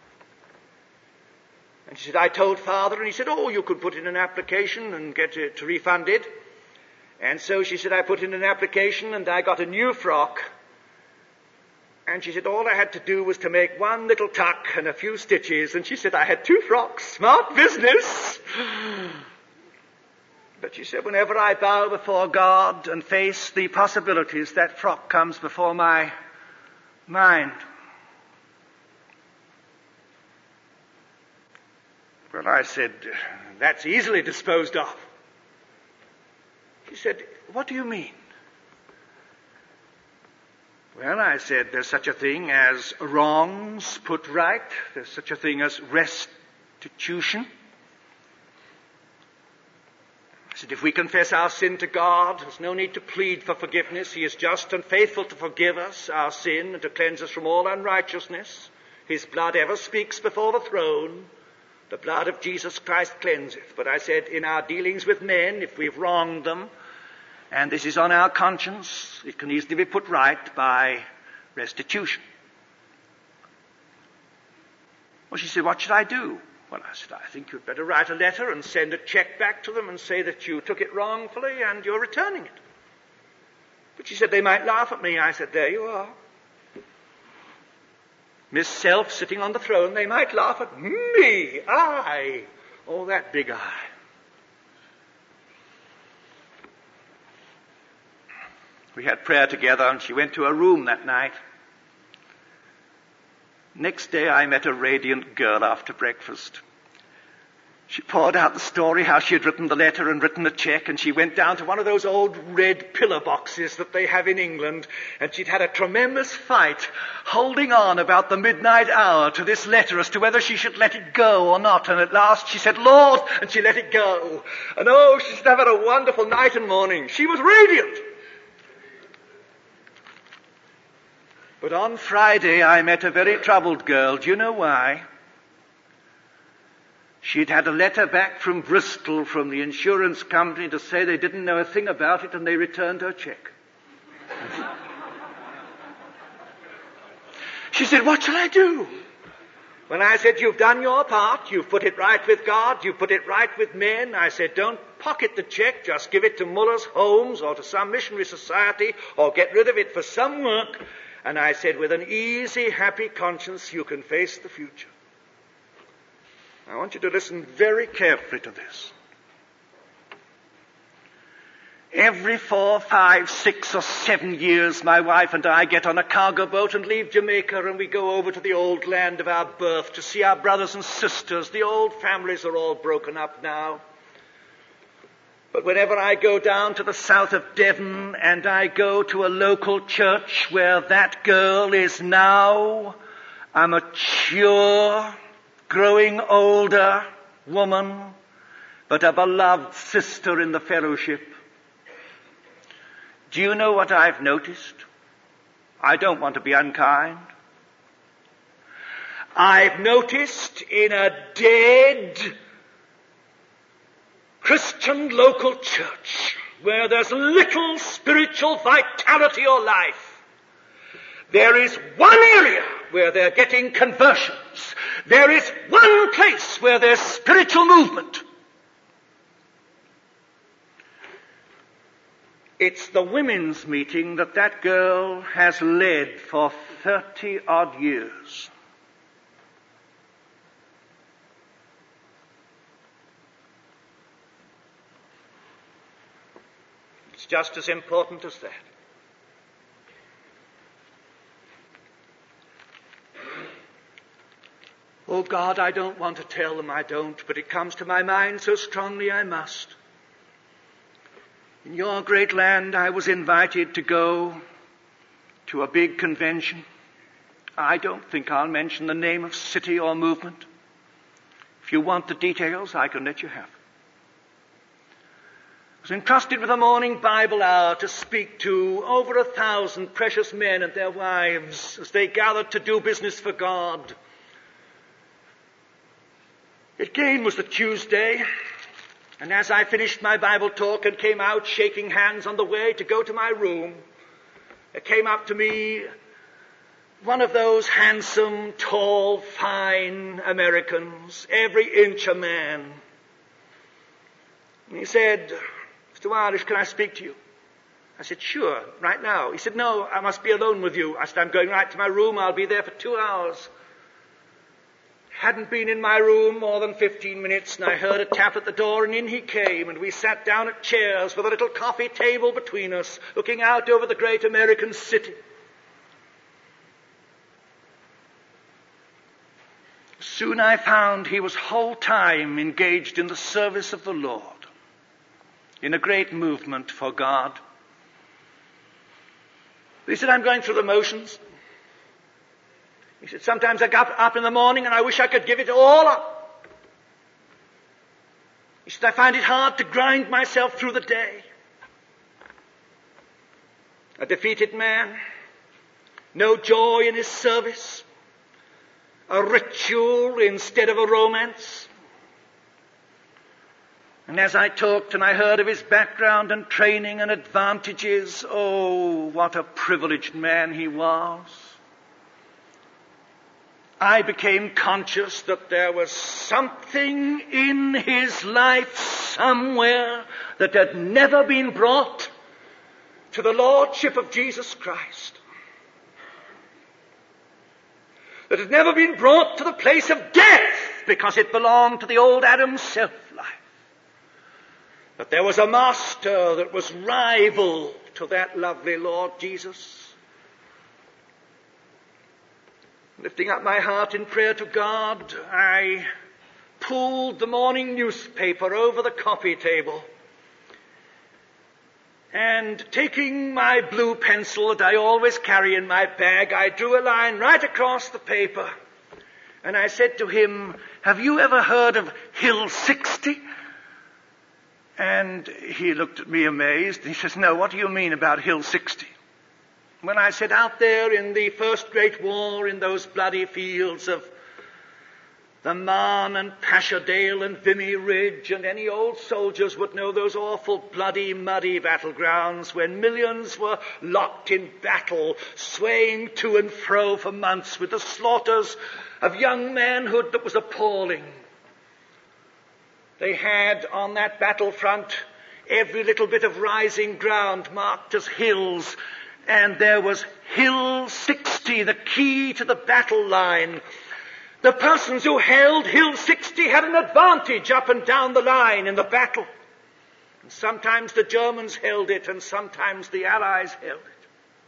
[SPEAKER 2] And she said, I told father, and he said, oh, you could put in an application and get it refunded. And so she said, I put in an application and I got a new frock. And she said, all I had to do was to make one little tuck and a few stitches. And she said, I had two frocks. Smart business. But she said, whenever I bow before God and face the possibilities, that frock comes before my mind. Well, I said, that's easily disposed of. She said, what do you mean? Well, I said, there's such a thing as wrongs put right. There's such a thing as restitution. I said, if we confess our sin to God, there's no need to plead for forgiveness. He is just and faithful to forgive us our sin and to cleanse us from all unrighteousness. His blood ever speaks before the throne. The blood of Jesus Christ cleanseth. But I said, in our dealings with men, if we've wronged them, and this is on our conscience, it can easily be put right by restitution. Well, she said, what should I do? Well, I said, I think you'd better write a letter and send a check back to them and say that you took it wrongfully and you're returning it. But she said, they might laugh at me. I said, there you are. Miss Self sitting on the throne, they might laugh at me. I. Oh, that big eye. We had prayer together, and she went to her room that night. Next day, I met a radiant girl after breakfast. She poured out the story, how she had written the letter and written a check, and she went down to one of those old red pillar boxes that they have in England, and she'd had a tremendous fight holding on about the midnight hour to this letter as to whether she should let it go or not, and at last she said, Lord, and she let it go. And oh, she's had a wonderful night and morning. She was radiant. But on Friday, I met a very troubled girl. Do you know why? She'd had a letter back from Bristol from the insurance company to say they didn't know a thing about it and they returned her check. She said, what shall I do? When I said, you've done your part, you've put it right with God, you've put it right with men, I said, don't pocket the check, just give it to Muller's Homes or to some missionary society or get rid of it for some work. And I said, with an easy, happy conscience, you can face the future. I want you to listen very carefully to this. Every four, five, six or seven years, my wife and I get on a cargo boat and leave Jamaica, and we go over to the old land of our birth to see our brothers and sisters. The old families are all broken up now. But whenever I go down to the south of Devon and I go to a local church where that girl is now a mature, growing older woman, but a beloved sister in the fellowship. Do you know what I've noticed? I don't want to be unkind. I've noticed in a dead Christian local church where there's little spiritual vitality or life, there is one area where they're getting conversions. There is one place where there's spiritual movement. It's the women's meeting that that girl has led for thirty odd years. It's just as important as that. Oh God, I don't want to tell them I don't, but it comes to my mind so strongly I must. In your great land, I was invited to go to a big convention. I don't think I'll mention the name of city or movement. If you want the details, I can let you have. I was entrusted with a morning Bible hour to speak to over a thousand precious men and their wives as they gathered to do business for God. It again was the Tuesday, and as I finished my Bible talk and came out shaking hands on the way to go to my room, there came up to me one of those handsome, tall, fine Americans, every inch a man. And he said, Mister Wildish, can I speak to you? I said, sure, right now. He said, no, I must be alone with you. I said, I'm going right to my room. I'll be there for two hours. Hadn't been in my room more than fifteen minutes, and I heard a tap at the door, and in he came, and we sat down at chairs with a little coffee table between us, looking out over the great American city. Soon I found he was whole time engaged in the service of the Lord, in a great movement for God. He said, I'm going through the motions. He said, sometimes I get up in the morning and I wish I could give it all up. He said, I find it hard to grind myself through the day. A defeated man, no joy in his service, a ritual instead of a romance. And as I talked and I heard of his background and training and advantages, oh, what a privileged man he was. I became conscious that there was something in his life somewhere that had never been brought to the Lordship of Jesus Christ. That had never been brought to the place of death because it belonged to the old Adam self-life. That there was a master that was rivaled to that lovely Lord Jesus. Lifting up my heart in prayer to God, I pulled the morning newspaper over the coffee table. And taking my blue pencil that I always carry in my bag, I drew a line right across the paper. And I said to him, "Have you ever heard of Hill sixty? And he looked at me amazed. He says, "No, what do you mean about Hill sixty? When I said, "Out there in the First Great War, in those bloody fields of the Marne and Paschedale and Vimy Ridge, and any old soldiers would know those awful bloody, muddy battlegrounds when millions were locked in battle, swaying to and fro for months with the slaughters of young manhood that was appalling. They had on that battlefront every little bit of rising ground marked as hills, and there was Hill sixty, the key to the battle line. The persons who held Hill sixty had an advantage up and down the line in the battle. And sometimes the Germans held it, and sometimes the Allies held it.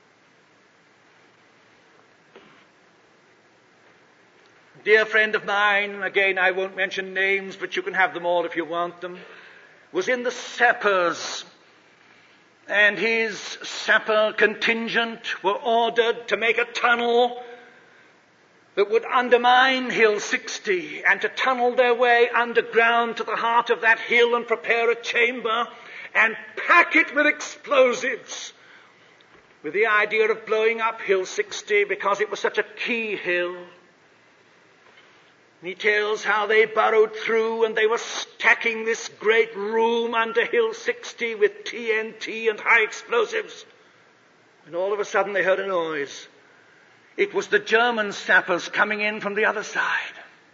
[SPEAKER 2] A dear friend of mine, again I won't mention names, but you can have them all if you want them, was in the sappers. And his sapper contingent were ordered to make a tunnel that would undermine Hill sixty and to tunnel their way underground to the heart of that hill and prepare a chamber and pack it with explosives with the idea of blowing up Hill sixty because it was such a key hill. And he tells how they burrowed through and they were stacking this great room under Hill sixty with T N T and high explosives. And all of a sudden they heard a noise. It was the German sappers coming in from the other side.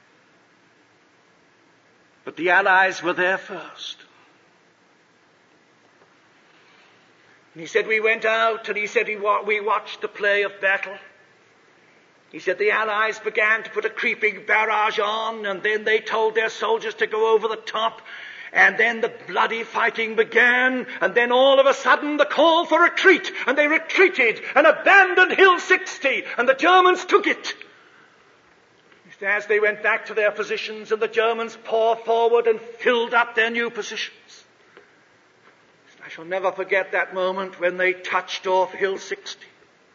[SPEAKER 2] But the Allies were there first. And he said, we went out, and he said he wa- we watched the play of battle. He said the Allies began to put a creeping barrage on, and then they told their soldiers to go over the top. And then the bloody fighting began, and then all of a sudden the call for retreat, and they retreated and abandoned Hill sixty, and the Germans took it. As they went back to their positions, and the Germans poured forward and filled up their new positions. I shall never forget that moment when they touched off Hill sixty.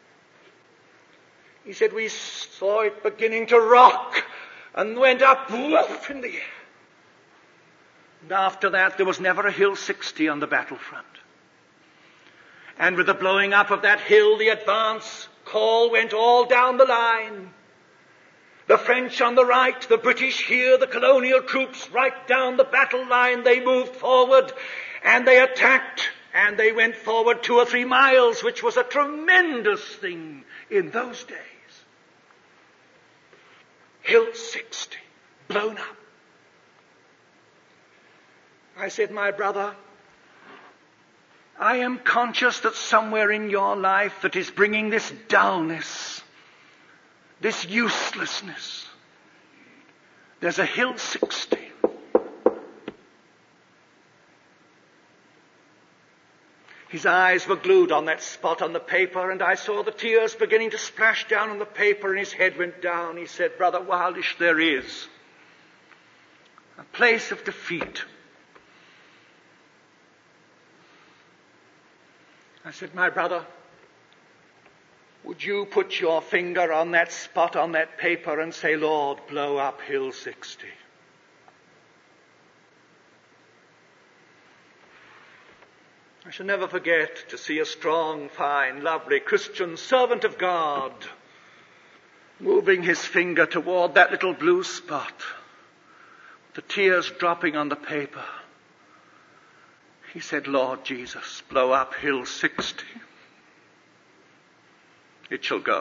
[SPEAKER 2] He said we saw it beginning to rock, and went up woof in the air. And after that, there was never a Hill sixty on the battlefront. And with the blowing up of that hill, the advance call went all down the line. The French on the right, the British here, the colonial troops right down the battle line, they moved forward and they attacked, and they went forward two or three miles, which was a tremendous thing in those days. Hill sixty, blown up. I said, my brother, I am conscious that somewhere in your life that is bringing this dullness, this uselessness, there's a Hill sixty. His eyes were glued on that spot on the paper, and I saw the tears beginning to splash down on the paper, and his head went down. He said, Brother Wildish, there is a place of defeat. I said, my brother, would you put your finger on that spot on that paper and say, Lord, blow up Hill sixty? I shall never forget to see a strong, fine, lovely Christian servant of God moving his finger toward that little blue spot, the tears dropping on the paper. He said, Lord Jesus, blow up Hill sixty. It shall go.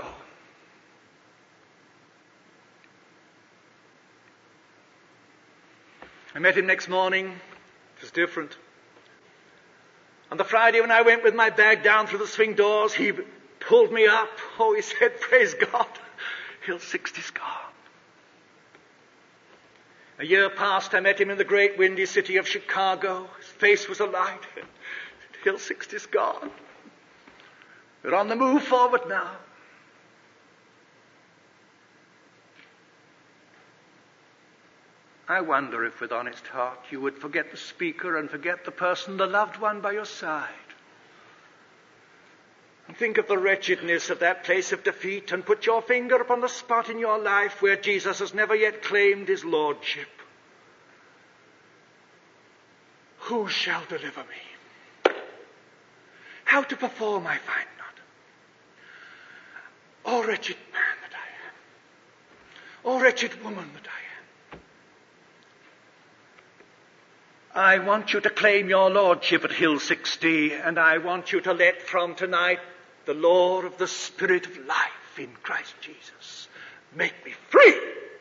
[SPEAKER 2] I met him next morning. It was different. On the Friday when I went with my bag down through the swing doors, he pulled me up. Oh, he said, praise God, Hill sixty's gone. A year past, I met him in the great windy city of Chicago. His face was alight. Hill sixty's gone. We're on the move forward now. I wonder if with honest heart you would forget the speaker and forget the person, the loved one by your side. And think of the wretchedness of that place of defeat and put your finger upon the spot in your life where Jesus has never yet claimed his lordship. Who shall deliver me? How to perform I find not. O wretched man that I am. O wretched woman that I am. I want you to claim your lordship at Hill sixty, and I want you to let from tonight the law of the Spirit of life in Christ Jesus make me free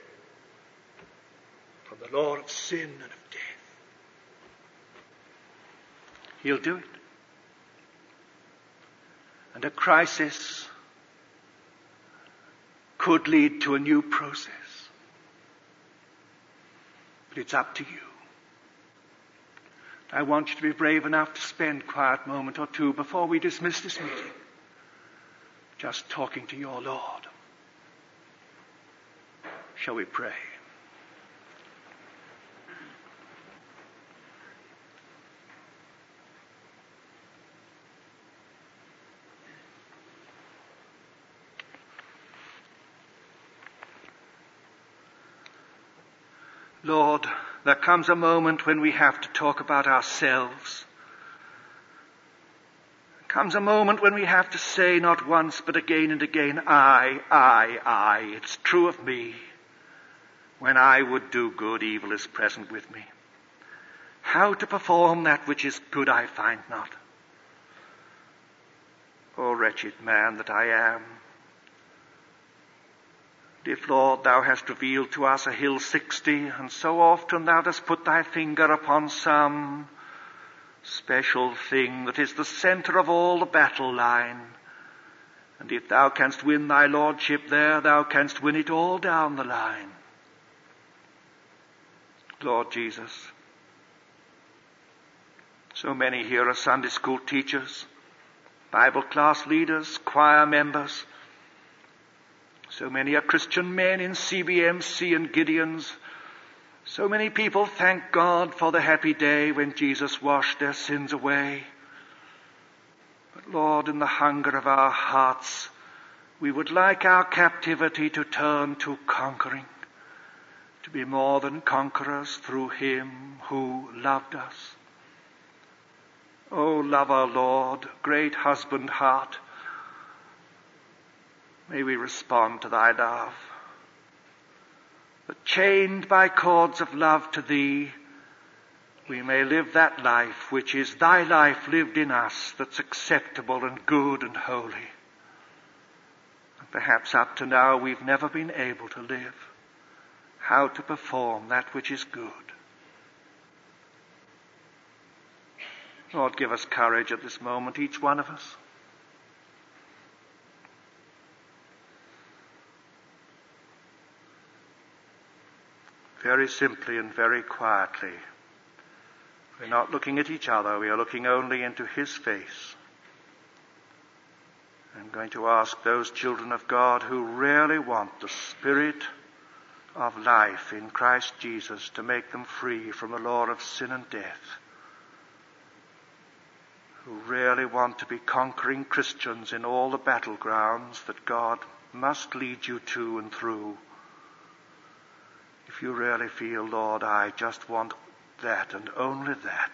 [SPEAKER 2] from the law of sin and of death. He'll do it. And a crisis could lead to a new process. But it's up to you. I want you to be brave enough to spend a quiet moment or two before we dismiss this meeting, just talking to your Lord. Shall we pray? Lord, there comes a moment when we have to talk about ourselves. There comes a moment when we have to say not once but again and again, I, I, I, it's true of me. When I would do good, evil is present with me. How to perform that which is good I find not. O wretched man that I am. If, Lord, thou hast revealed to us a hill sixty, and so often thou dost put thy finger upon some special thing that is the center of all the battle line, and if thou canst win thy lordship there, thou canst win it all down the line. Lord Jesus, so many here are Sunday school teachers, Bible class leaders, choir members. So many are Christian men in C B M C and Gideons. So many people thank God for the happy day when Jesus washed their sins away. But Lord, in the hunger of our hearts, we would like our captivity to turn to conquering, to be more than conquerors through him who loved us. O lover, Lord, great husband heart, may we respond to thy love. That chained by cords of love to thee, we may live that life which is thy life lived in us, that's acceptable and good and holy. And perhaps up to now we've never been able to live, how to perform that which is good. Lord, give us courage at this moment, each one of us. Very simply and very quietly. We're not looking at each other, we are looking only into his face. I'm going to ask those children of God who really want the Spirit of life in Christ Jesus to make them free from the law of sin and death, who really want to be conquering Christians in all the battlegrounds that God must lead you to and through. If you really feel, Lord, I just want that and only that,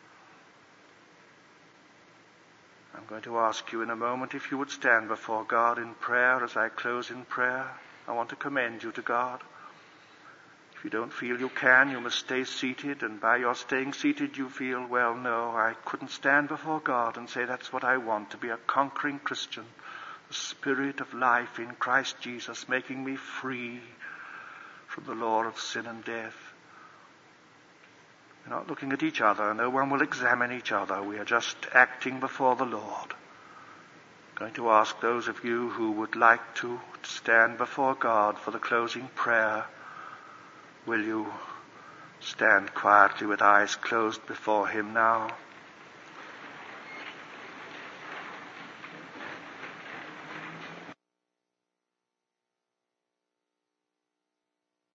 [SPEAKER 2] I'm going to ask you in a moment if you would stand before God in prayer as I close in prayer. I want to commend you to God. If you don't feel you can, you must stay seated, and by your staying seated you feel, well, no, I couldn't stand before God and say that's what I want, to be a conquering Christian, the Spirit of life in Christ Jesus making me free from the law of sin and death. We're not looking at each other. No one will examine each other. We are just acting before the Lord. I'm going to ask those of you who would like to stand before God for the closing prayer, will you stand quietly with eyes closed before him now?